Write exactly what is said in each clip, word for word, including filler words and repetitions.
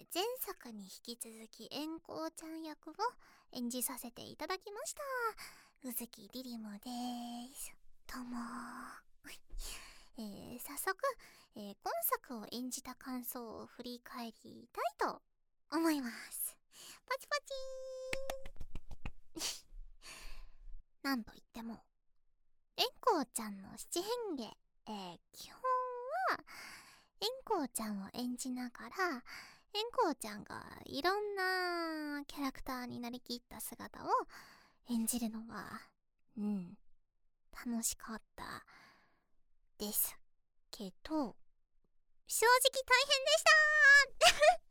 前作に引き続き円光ちゃん役を演じさせていただきました。宇月リリムでーす。どうもー。えー、早速、えー、今作を演じた感想を振り返りたいと思います。パチパチーなんといっても、円光ちゃんの七変化、えー、基本は円光ちゃんを演じながら、円光ちゃんがいろんなキャラクターになりきった姿を演じるのが、うん、楽しかったですけど、正直大変で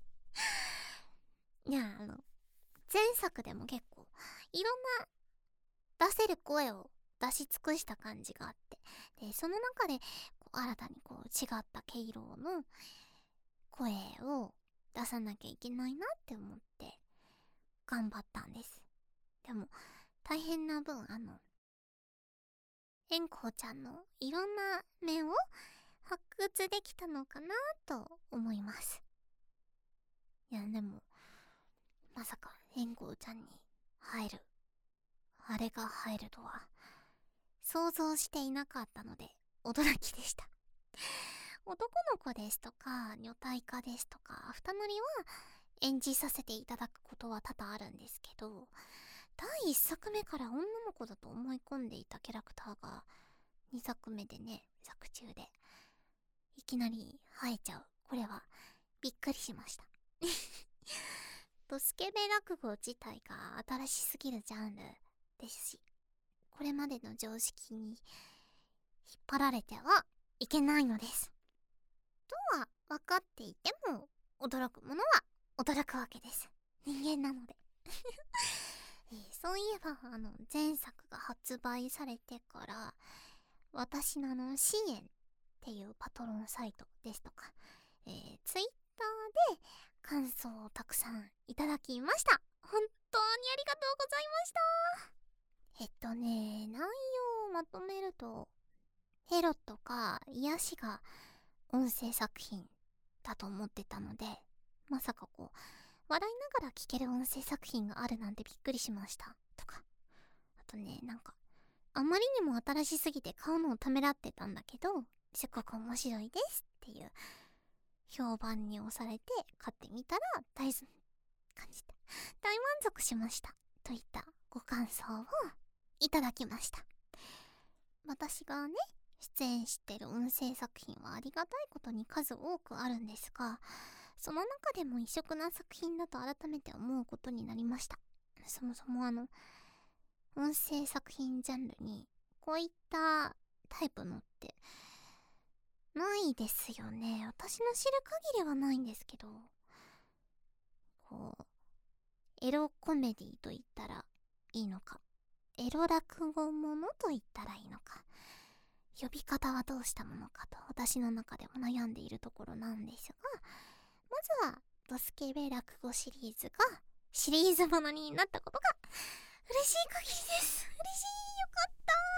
したーいや、あの、前作でも結構いろんな出せる声を出し尽くした感じがあって、で、その中でこう新たにこう違った毛色の声を出さなきゃいけないなって思って頑張ったんです。でも大変な分、あの円光ちゃんのいろんな面を発掘できたのかなと思います。いや、でもまさか円光ちゃんに入るあれが入るとは想像していなかったので驚きでした。男の子ですとか女体化ですとか二乗りは演じさせていただくことは多々あるんですけど、だいいっさくめから女の子だと思い込んでいたキャラクターがにさくめでね、作中でいきなり生えちゃう、これはびっくりしましたとスケベ落語自体が新しすぎるジャンルですし、これまでの常識に引っ張られてはいけないのですとは分かっていても、驚くものは驚くわけです。人間なのでえー、そういえばあの前作が発売されてから、私のあの支援っていうパトロンサイトですとか、えー、ツイッターで感想をたくさんいただきました。本当にありがとうございました。えっとね、内容をまとめると、ヘロとか癒しが音声作品だと思ってたので、まさかこう笑いながら聴ける音声作品があるなんてびっくりしましたとか、あとね、なんかあまりにも新しすぎて買うのをためらってたんだけど、すごく面白いですっていう評判に押されて買ってみたら大感じた大満足しましたといったご感想をいただきました。私がね、出演してる音声作品はありがたいことに数多くあるんですが、その中でも異色な作品だと改めて思うことになりました。そもそもあの音声作品ジャンルにこういったタイプのってないですよね。私の知る限りはないんですけど、こうエロコメディと言ったらいいのか、エロ落語ものと言ったらいいのか、呼び方はどうしたものかと私の中でも悩んでいるところなんですが、まずはドスケベ落語シリーズがシリーズものになったことが嬉しい限りです。嬉しい、よか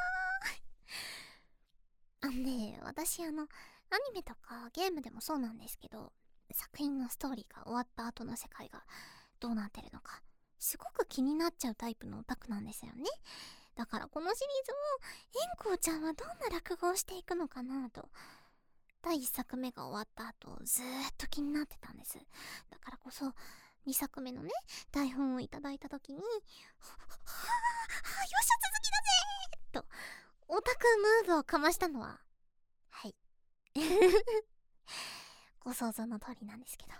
ったーあのね、私あのアニメとかゲームでもそうなんですけど、作品のストーリーが終わった後の世界がどうなってるのかすごく気になっちゃうタイプのオタクなんですよね。だからこのシリーズも円光ちゃんはどんな落語をしていくのかなと、だいいっさくめが終わった後ずーっと気になってたんです。だからこそにさくめのね台本をいただいた時に、はぁ、はぁ、よっしゃ続きだぜーとオタクムーブをかましたのは、はいご想像の通りなんですけど、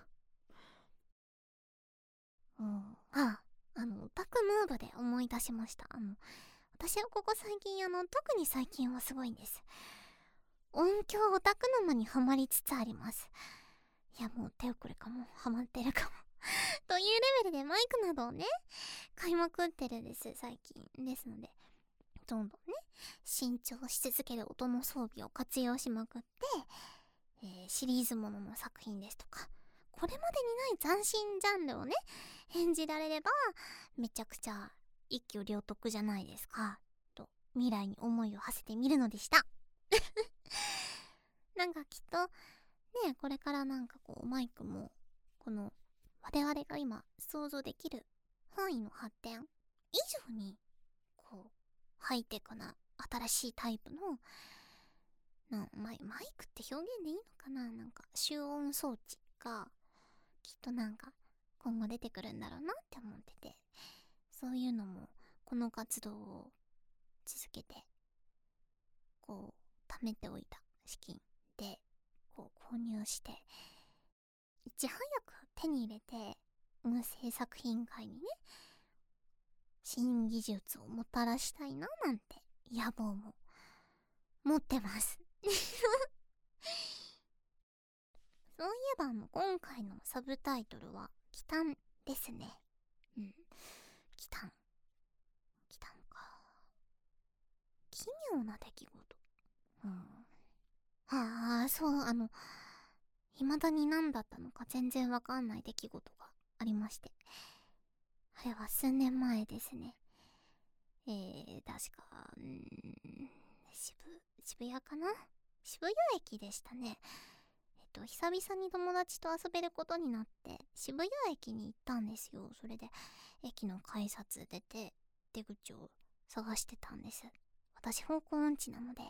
うん、ああのオタクムーブで思い出しました。あの私はここ最近、あの特に最近はすごいんです。音響オタク沼にハマりつつあります。いや、もう手遅れかも、ハマってるかもというレベルでマイクなどをね買いまくってるんです最近。ですのでどんどんね新調し続ける音の装備を活用しまくって、えー、シリーズものの作品ですとか、これまでにない斬新ジャンルをね演じられればめちゃくちゃ一挙両得じゃないですかと未来に思いを馳せてみるのでしたなんかきっとね、これからなんかこうマイクもこの我々が今想像できる範囲の発展以上にこうハイテクな新しいタイプのなマイ、マイクって表現でいいのかな、なんか集音装置がきっとなんか今後出てくるんだろうなって思ってて、そういうのもこの活動を続けてこう貯めておいた資金でこう購入して、いち早く手に入れて音声作品界にね新技術をもたらしたいななんて野望も持ってますそういえばあの今回のサブタイトルは「忌憚」ですね。うん、忌憚忌憚か、奇妙な出来事。うん、ああ、そう、あの未だに何だったのか全然わかんない出来事がありまして、あれは数年前ですね。えー、確か、うーん、渋、渋谷かな、渋谷駅でしたね。えっと、久々に友達と遊べることになって、渋谷駅に行ったんですよ。それで、駅の改札出て、出口を探してたんです。私、方向音痴なので。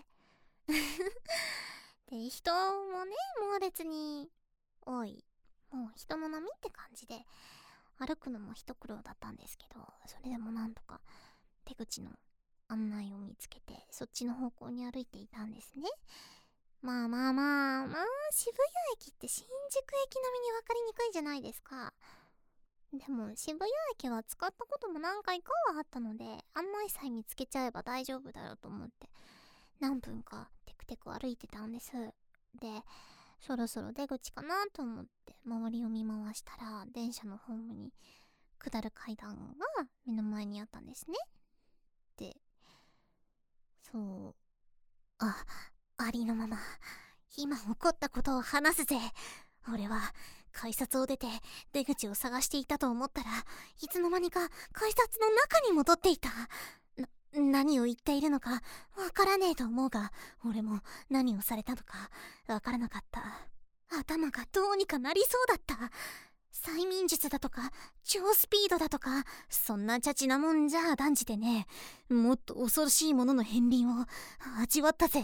で、人もね、猛烈に多い。もう人の波って感じで、歩くのも一苦労だったんですけど、それでもなんとか出口の案内を見つけて、そっちの方向に歩いていたんですね。まあまあまあまあ、渋谷駅って新宿駅並みに分かりにくいじゃないですか。でも渋谷駅は使ったことも何回かはあったので、案内さえ見つけちゃえば大丈夫だろうと思って何分かテクテク歩いてたんです。で、そろそろ出口かなと思って周りを見回したら、電車のホームに下る階段が目の前にあったんですね。で、そう、あ、ありのまま今起こったことを話すぜ。俺は改札を出て出口を探していたと思ったら、いつの間にか改札の中に戻っていた。な、何を言っているのかわからねえと思うが、俺も何をされたのかわからなかった。頭がどうにかなりそうだった。催眠術だとか超スピードだとか、そんなチャチなもんじゃ断じてね。もっと恐ろしいものの片鱗を味わったぜ。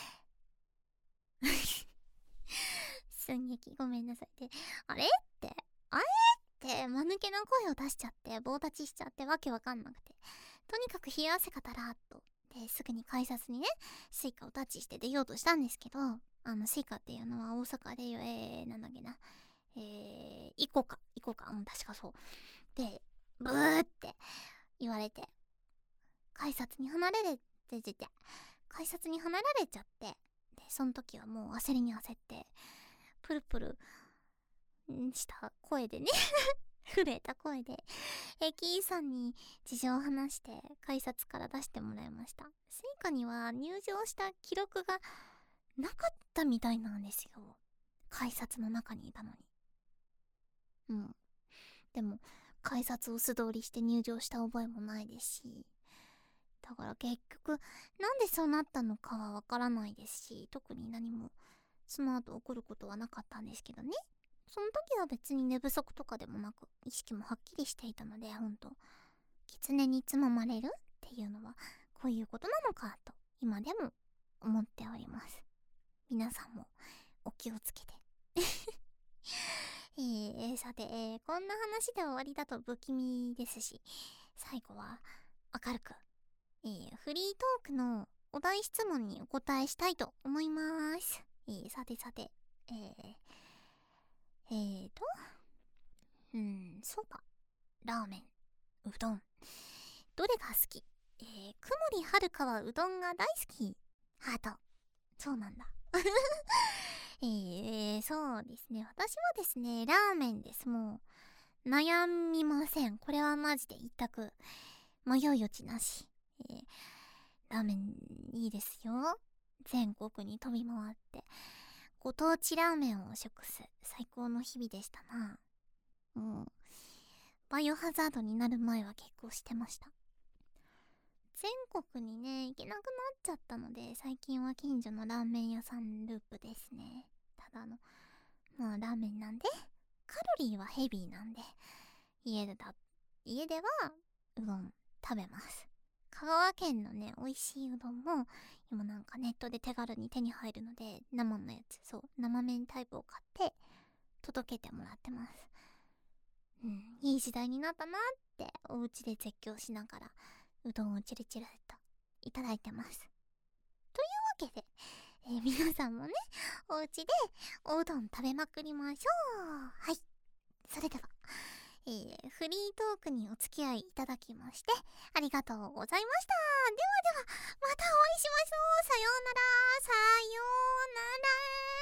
寸劇ごめんなさい。で、あれってあれって間抜けな声を出しちゃって棒立ちしちゃってわけわかんなくて、とにかく冷や汗かたらっとですぐに改札にねスイカをタッチして出ようとしたんですけど、あのスイカっていうのは大阪でいうえー、なんだっけな、えー、行こうか行こうか、うん、確かそうで、ブーって言われて改札に離れれててて改札に離れられちゃって、でその時はもう焦りに焦ってプルプルした声でね震えた声で駅員さんに事情を話して改札から出してもらいました。スイカには入場した記録がなかったみたいなんですよ、改札の中にいたのに。うん、でも改札を素通りして入場した覚えもないですし、だから結局なんでそうなったのかはわからないですし、特に何もその後起こることはなかったんですけどね。その時は別に寝不足とかでもなく、意識もはっきりしていたので、ほんと狐につままれるっていうのはこういうことなのかと今でも思っております。皆さんもお気をつけてえー、さて、えー、こんな話で終わりだと不気味ですし、最後は明るく、えー、フリートークのお題質問にお答えしたいと思います。えー、さてさて、えー、えーと、うーん、そば、ラーメン、うどん、どれが好き？えー、くもりはるかはうどんが大好き。ハート。そうなんだ。えー、そうですね。私はですね、ラーメンです。もう、悩みません。これはマジで一択。迷う余地なし。えー、ラーメンいいですよ。全国に飛び回って、ご当地ラーメンを食す最高の日々でしたな。うん。バイオハザードになる前は結構してました。全国にね行けなくなっちゃったので、最近は近所のラーメン屋さんループですね。ただのまあラーメンなんでカロリーはヘビーなんで、家でだ、家ではうどん食べます。香川県のね、美味しいうどんも、今なんかネットで手軽に手に入るので、生のやつ、そう、生麺タイプを買って届けてもらってます。うん、いい時代になったなってお家で絶叫しながらうどんをチルチルといただいてます。というわけで、えー、皆さんもね、お家でおうどん食べまくりましょう。はい。それでは、えー、フリートークにお付き合いいただきましてありがとうございました。ではでは、またお会いしましょう。さようなら。さようなら。